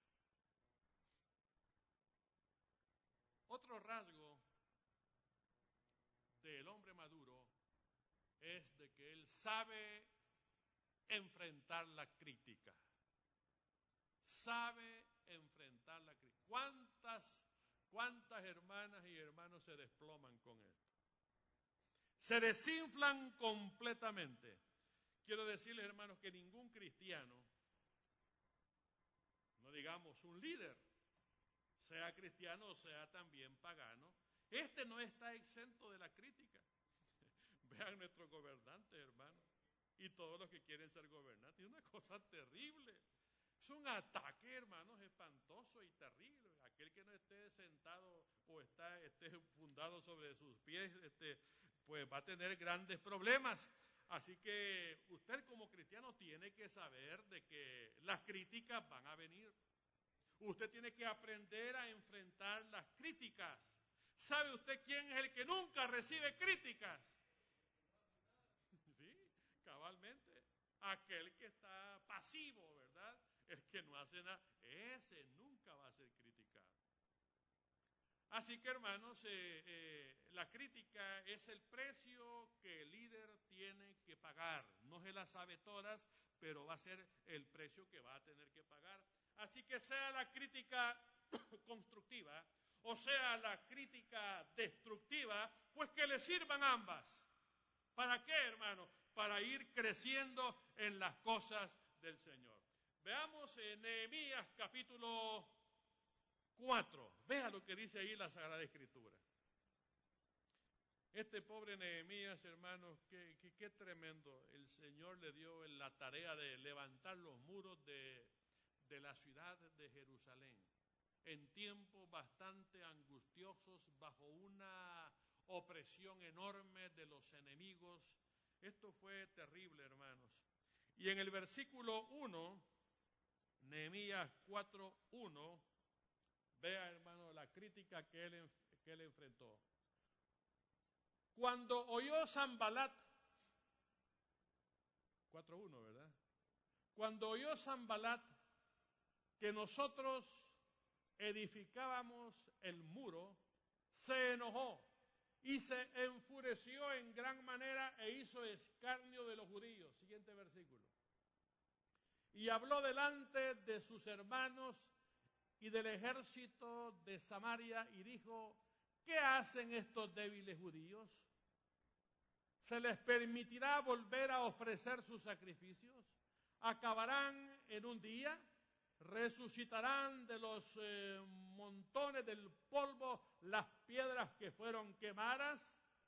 otro rasgo del hombre maduro es de que él sabe enfrentar la crítica. Sabe enfrentar la crítica. ¿Cuántas, cuántas hermanas y hermanos se desploman con esto? Se desinflan completamente. Quiero decirles, hermanos, que ningún cristiano digamos, un líder, sea cristiano o sea también pagano, este no está exento de la crítica. Vean nuestros gobernantes, hermanos, y todos los que quieren ser gobernantes. Es una cosa terrible. Es un ataque, hermanos, espantoso y terrible. Aquel que no esté sentado o está, esté fundado sobre sus pies, este, pues va a tener grandes problemas. Así que usted como cristiano tiene que saber de que las críticas van a venir. Usted tiene que aprender a enfrentar las críticas. ¿Sabe usted quién es el que nunca recibe críticas? Sí, cabalmente. Aquel que está pasivo, ¿verdad? El que no hace nada, ese nunca va a ser criticado. Así que, hermanos, eh, eh, la crítica es el precio que el líder tiene que pagar. No se la sabe todas, pero va a ser el precio que va a tener que pagar. Así que sea la crítica constructiva o sea la crítica destructiva, pues que le sirvan ambas. ¿Para qué, hermano? Para ir creciendo en las cosas del Señor. Veamos en Nehemías capítulo cuatro. Vea lo que dice ahí la Sagrada Escritura. Este pobre Nehemías, hermanos, qué, qué, qué tremendo. El Señor le dio la tarea de levantar los muros de, de la ciudad de Jerusalén en tiempos bastante angustiosos, bajo una opresión enorme de los enemigos. Esto fue terrible, hermanos. Y en el versículo uno, Nehemías cuatro uno, vea, hermano, la crítica que él, que él enfrentó. Cuando oyó Sanbalat, cuatro uno, ¿verdad? Cuando oyó Sanbalat que nosotros edificábamos el muro, se enojó y se enfureció en gran manera e hizo escarnio de los judíos. Siguiente versículo. Y habló delante de sus hermanos y del ejército de Samaria y dijo: ¿qué hacen estos débiles judíos? ¿Se les permitirá volver a ofrecer sus sacrificios? ¿Acabarán en un día? ¿Resucitarán de los eh, montones del polvo las piedras que fueron quemadas?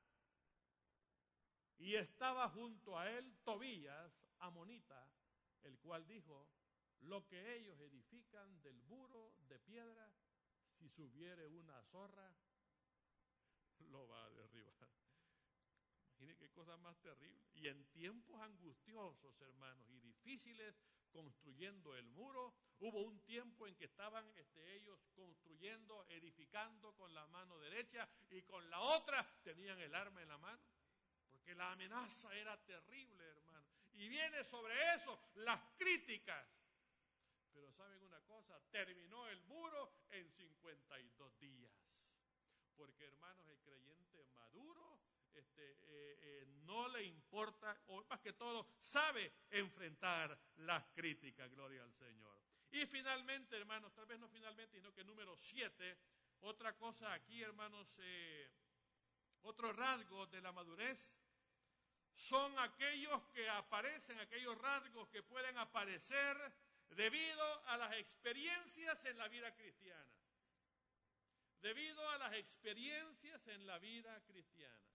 Y estaba junto a él Tobías, amonita, el cual dijo: lo que ellos edifican del muro de piedra, si subiere una zorra, lo va a derribar. Imaginen qué cosa más terrible. Y en tiempos angustiosos, hermanos, y difíciles, construyendo el muro, hubo un tiempo en que estaban este, ellos construyendo, edificando con la mano derecha y con la otra tenían el arma en la mano. Porque la amenaza era terrible, hermano. Y viene sobre eso las críticas. Pero ¿saben una cosa? Terminó el muro en cincuenta y dos días. Porque, hermanos, el creyente maduro este, eh, eh, no le importa, o más que todo, sabe enfrentar las críticas, gloria al Señor. Y finalmente, hermanos, tal vez no finalmente, sino que número siete, otra cosa aquí, hermanos, eh, otro rasgo de la madurez son aquellos que aparecen, aquellos rasgos que pueden aparecer debido a las experiencias en la vida cristiana. Debido a las experiencias en la vida cristiana.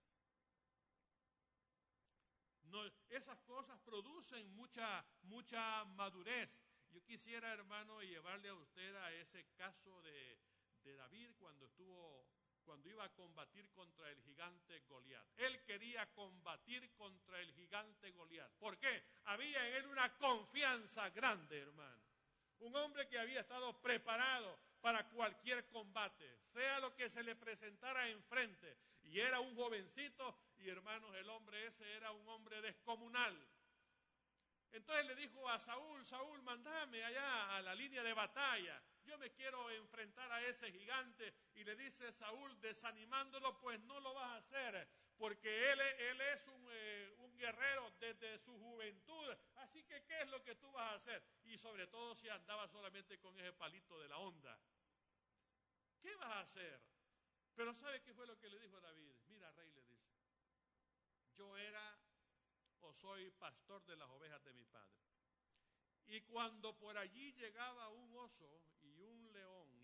No, esas cosas producen mucha, mucha madurez. Yo quisiera, hermano, llevarle a usted a ese caso de, de David cuando estuvo, cuando iba a combatir contra el gigante Goliat. Él quería combatir contra el gigante Goliat. ¿Por qué? Había en él una confianza grande, hermano. Un hombre que había estado preparado para cualquier combate, sea lo que se le presentara enfrente. Y era un jovencito, y hermanos, el hombre ese era un hombre descomunal. Entonces le dijo a Saúl: Saúl, mandame allá a la línea de batalla. Yo me quiero enfrentar a ese gigante. Y le dice Saúl, desanimándolo: pues no lo vas a hacer, porque él, él es un, eh, un guerrero desde su juventud. Así que, ¿qué es lo que tú vas a hacer? Y sobre todo si andaba solamente con ese palito de la onda. ¿Qué vas a hacer? Pero ¿sabe qué fue lo que le dijo David? Mira, rey, le dice: yo era o soy pastor de las ovejas de mi padre. Y cuando por allí llegaba un oso y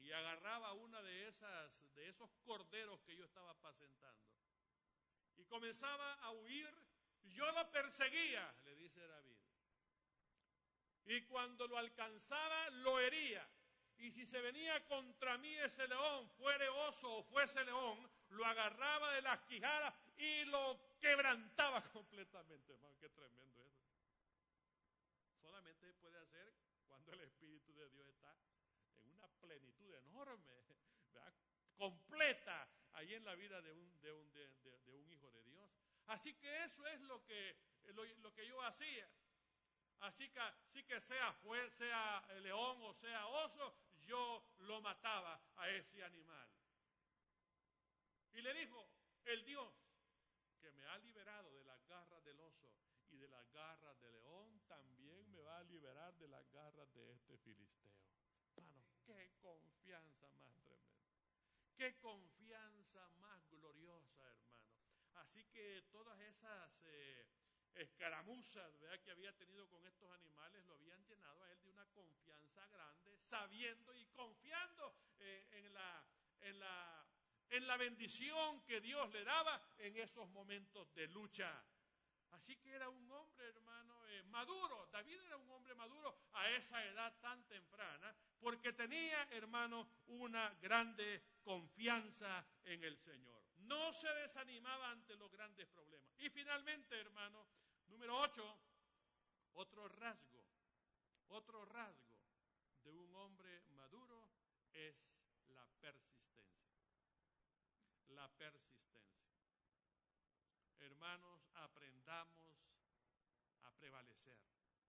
y agarraba una de esas, de esos corderos que yo estaba apacentando. Y comenzaba a huir, yo lo perseguía, le dice David. Y cuando lo alcanzaba, lo hería. Y si se venía contra mí ese león, fuere oso o fuese león, lo agarraba de las quijadas y lo quebrantaba completamente. Hermano, qué tremendo eso. Solamente se puede hacer cuando el Espíritu de Dios está en una plenitud enorme, ¿verdad? Completa, ahí en la vida de un, de, un, de, de, de un hijo de Dios. Así que eso es lo que, lo, lo que yo hacía. Así que, así que sea, fue, sea león o sea oso, yo lo mataba a ese animal. Y le dijo, el Dios que me ha liberado de las garras del oso y de las garras del león, también me va a liberar de las garras de este filisteo. Hermano, qué confianza más tremenda. Qué confianza más gloriosa, hermano. Así que todas esas eh, escaramuzas, ¿verdad?, que había tenido con estos animales lo habían llenado a él de una confianza grande, sabiendo y confiando eh, en, la, en, la, en la bendición que Dios le daba en esos momentos de lucha. Así que era un hombre, hermano, eh, maduro. David era un hombre maduro a esa edad tan temprana, porque tenía, hermano, una grande confianza en el Señor. No se desanimaba ante los grandes problemas. Y finalmente, hermano, número ocho, otro rasgo, otro rasgo de un hombre maduro es la persistencia. La persistencia. Hermanos, aprendamos a prevalecer.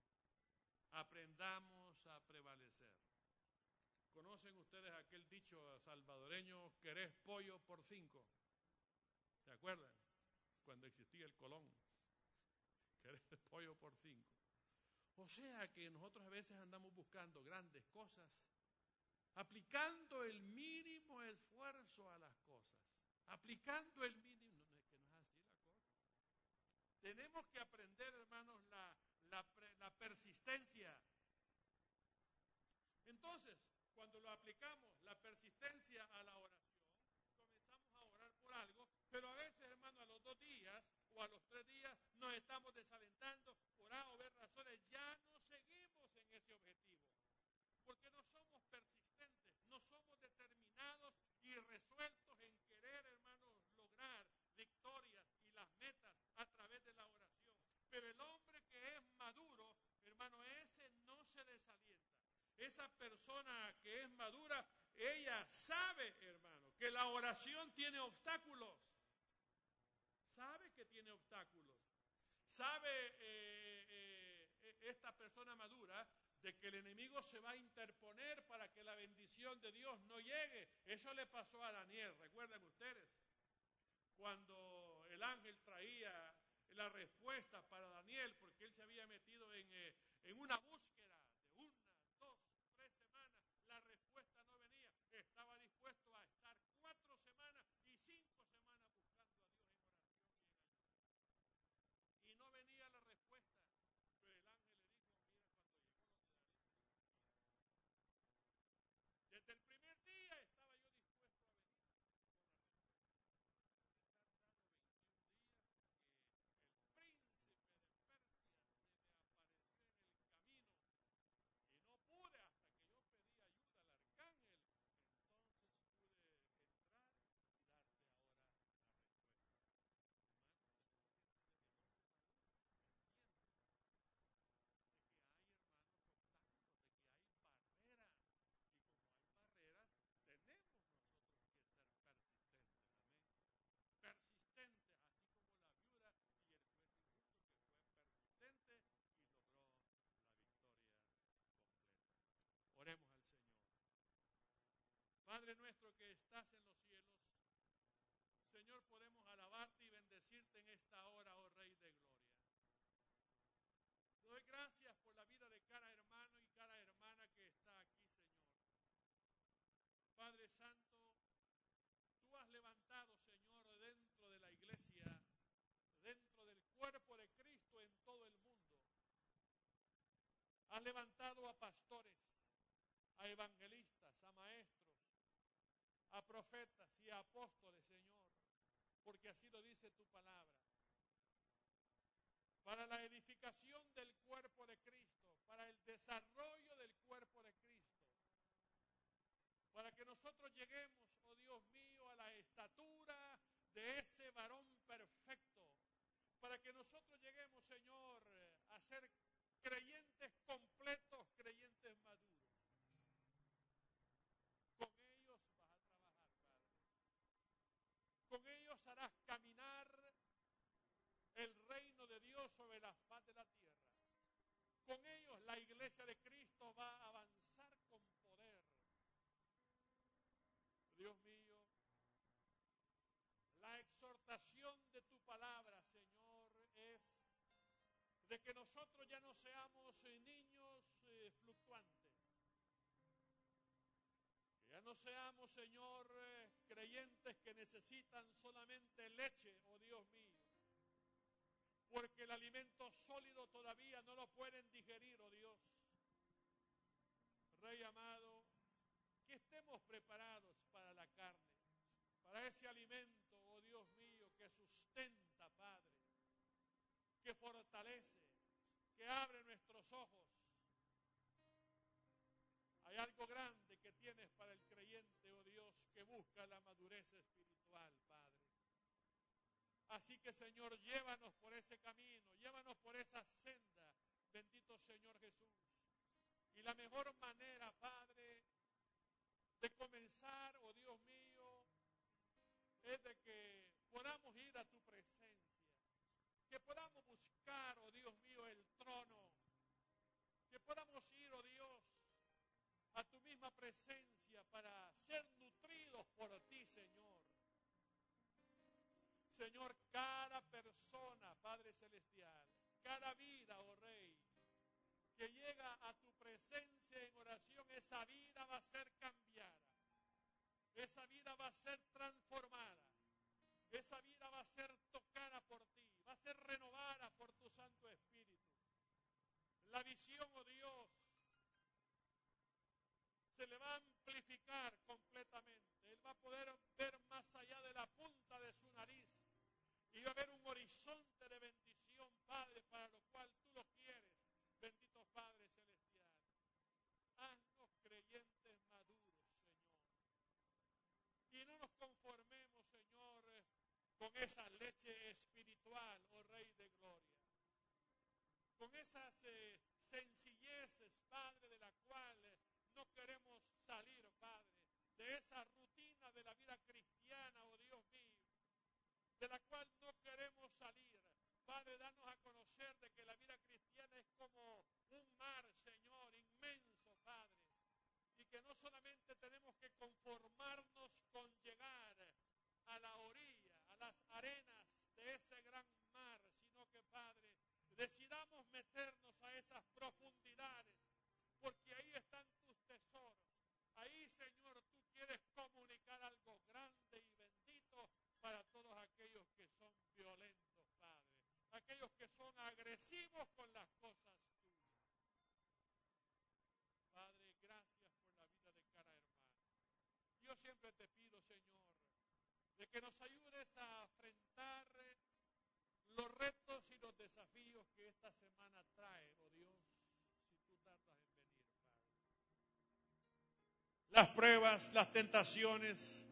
Aprendamos a prevalecer. ¿Conocen ustedes aquel dicho salvadoreño, querés pollo por cinco? ¿Se acuerdan? Cuando existía el Colón. Querés pollo por cinco. O sea que nosotros a veces andamos buscando grandes cosas, aplicando el mínimo esfuerzo a las cosas. Aplicando el mínimo, no, es que no es así la cosa. Tenemos que aprender, hermanos, la, la, la persistencia. Entonces, cuando lo aplicamos, la persistencia a la oración, comenzamos a orar por algo, pero a veces, hermano, a los dos días o a los tres días nos estamos desalentando por A o B razones, ya no seguimos en ese objetivo. Porque no somos persistentes, no somos determinados y resueltos en querer, hermanos, lograr victorias y las metas a través de la oración. Pero el hombre que es maduro, hermano, ese no se desalienta. Esa persona que es madura, ella sabe, hermano, que la oración tiene obstáculos. Sabe que tiene obstáculos. Sabe eh, eh, esta persona madura de que el enemigo se va a interponer para que la bendición de Dios no llegue. Eso le pasó a Daniel, recuerden ustedes, cuando el ángel traía la respuesta para Daniel, porque él se había metido en, eh, en una búsqueda de una, dos, tres semanas, la respuesta no venía, estaba dispuesto a estar cuatro semanas y cinco semanas buscando a Dios en oración y en ayuno. Y no venía la respuesta, pero el ángel le dijo, mira, cuando llegó lo de David, desde el primer día estaba yo dispuesto a venir con la respuesta. Les han dado veintiún días que el príncipe de Persia se me apareció en el camino y no pude hasta que yo pedí ayuda al arcángel. Entonces pude entrar y darte ahora la respuesta. Hermano, usted es el hombre maduro, entiende de que hay, hermanos, obstáculos, de que hay barreras. Y como hay barreras, tenemos nosotros que ser persistentes, amén. Persistentes, así como la viuda y el juez injusto que fue persistente y logró la victoria completa. Oremos al Señor. Padre nuestro que estás en los cielos, Señor, podemos alabarte y bendecirte en esta hora, oh Rey de Gloria. Te doy gracias por la vida de cada hermano y cada hermana que está aquí, Señor. Padre Santo, tú has levantado, Señor, dentro de la iglesia, dentro del cuerpo de Cristo en todo el mundo. Has levantado a pastores, a evangelistas, a maestros, a profetas y a apóstoles, Señor, porque así lo dice tu palabra, para la edificación del cuerpo de Cristo, para el desarrollo del cuerpo de Cristo, para que nosotros lleguemos, oh Dios mío, a la estatura de ese varón perfecto, para que nosotros lleguemos, Señor, a ser creyentes completos, creyentes maduros. Con ellos vas a trabajar, Padre. Con ellos harás caminar el reino de Dios sobre la faz de la tierra. Con ellos la iglesia de Cristo va a avanzar con poder. Dios mío, la exhortación de tu palabra, Señor, es de que nosotros ya no seamos niños eh, fluctuantes. Que ya no seamos, Señor, eh, creyentes que necesitan solamente leche, oh Dios mío. Porque el alimento sólido todavía no lo pueden digerir, oh Dios. Rey amado, que estemos preparados para la carne, para ese alimento, oh Dios mío, que sustenta, Padre, que fortalece, que abre nuestros ojos. Hay algo grande que tienes para el creyente, oh Dios, que busca la madurez espiritual, Padre. Así que, Señor, llévanos por ese camino, llévanos por esa senda, bendito Señor Jesús. Y la mejor manera, Padre, de comenzar, oh Dios mío, es de que podamos ir a tu presencia, que podamos buscar, oh Dios mío, el trono, que podamos ir, oh Dios, a tu misma presencia para ser nutridos por ti, Señor. Señor, cada persona, Padre Celestial, cada vida, oh Rey, que llega a tu presencia en oración, esa vida va a ser cambiada. Esa vida va a ser transformada. Esa vida va a ser tocada por ti. Va a ser renovada por tu Santo Espíritu. La visión, oh Dios, se le va a amplificar completamente. Él va a poder ver más allá de la punta de su nariz. Y va a haber un horizonte de bendición, Padre, para lo cual tú lo quieres. Bendito Padre Celestial. Haznos creyentes maduros, Señor. Y no nos conformemos, Señor, con esa leche espiritual, oh Rey de Gloria. Con esas eh, sencilleces, Padre, de la cual eh, no queremos salir, Padre. De esa rutina de la vida cristiana, oh Dios mío, de la cual no queremos salir. Padre, danos a conocer de que la vida cristiana es como un mar, Señor, inmenso, Padre. Y que no solamente tenemos que conformarnos con llegar a la orilla, a las arenas de ese gran mar, sino que, Padre, decidamos meternos a esas profundidades, porque ahí están tus tesoros. Ahí, Señor, tú quieres comunicar algo grande y bendito para todos aquellos que son violentos, Padre. Aquellos que son agresivos con las cosas tuyas. Padre, gracias por la vida de cada hermano. Yo siempre te pido, Señor, de que nos ayudes a afrontar los retos y los desafíos que esta semana trae, oh Dios, si tú tardas en venir, Padre. Las pruebas, las tentaciones,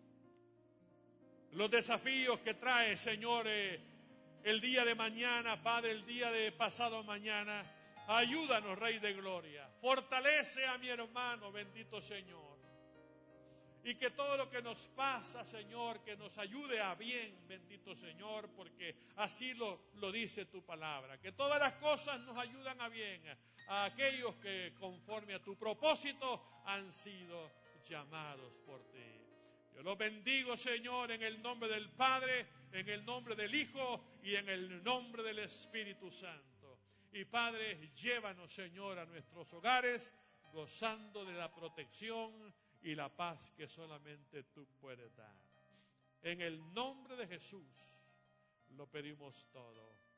los desafíos que trae, Señor, eh, el día de mañana, Padre, el día de pasado mañana. Ayúdanos, Rey de Gloria. Fortalece a mi hermano, bendito Señor. Y que todo lo que nos pasa, Señor, que nos ayude a bien, bendito Señor, porque así lo, lo dice tu palabra. Que todas las cosas nos ayudan a bien, a aquellos que conforme a tu propósito han sido llamados por ti. Yo los bendigo, Señor, en el nombre del Padre, en el nombre del Hijo y en el nombre del Espíritu Santo. Y Padre, llévanos, Señor, a nuestros hogares, gozando de la protección y la paz que solamente tú puedes dar. En el nombre de Jesús lo pedimos todo.